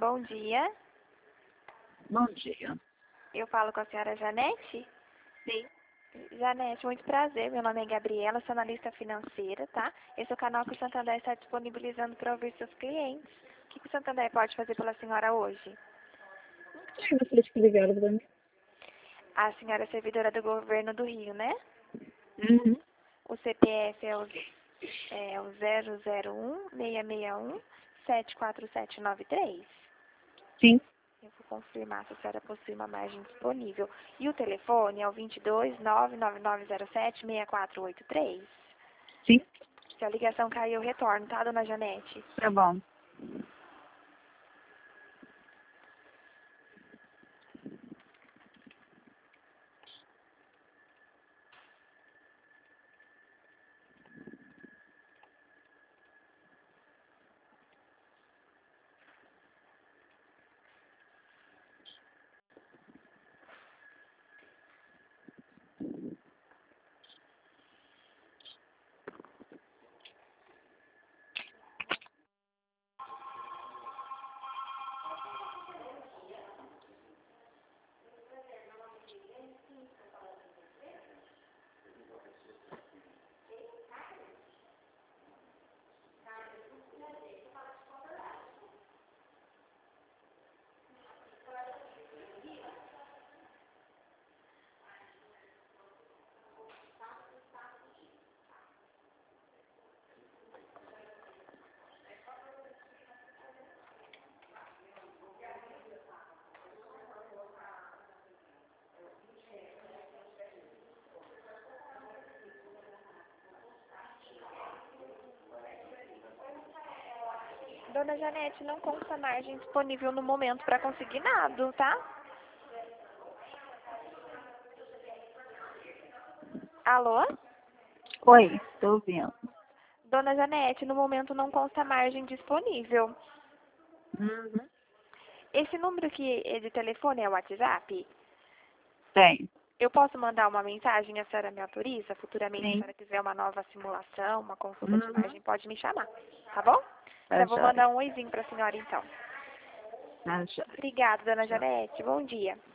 Bom dia. Bom dia. Eu falo com a senhora Janete? Sim. Janete, muito prazer. Meu nome é Gabriela, sou analista financeira, tá? Esse é o canal que o Santander está disponibilizando para ouvir seus clientes. O que o Santander pode fazer pela senhora hoje? Quem vocês que ligaram pra mim? A senhora é servidora do governo do Rio, né? Uhum. O CPF é o 001-661-74793. Sim. Eu vou confirmar se a senhora possui uma margem disponível. E o telefone é o 22-99907-6483. Sim. Se a ligação cair, eu retorno, tá, dona Janete? Tá bom. Dona Janete, não consta margem disponível no momento para consignado, tá? Alô? Oi, tô ouvindo. Dona Janete, no momento não consta margem disponível. Uhum. Esse número que é de telefone é o WhatsApp? Tem. Eu posso mandar uma mensagem, a senhora me autoriza? Futuramente, se a Sim. senhora quiser uma nova simulação, uma consulta de Uhum. margem, pode me chamar, tá bom? Tá Já vou jóia. mandar um oizinho para a senhora, então. Tá jóia. Obrigada, dona Tchau. Janete. Bom dia.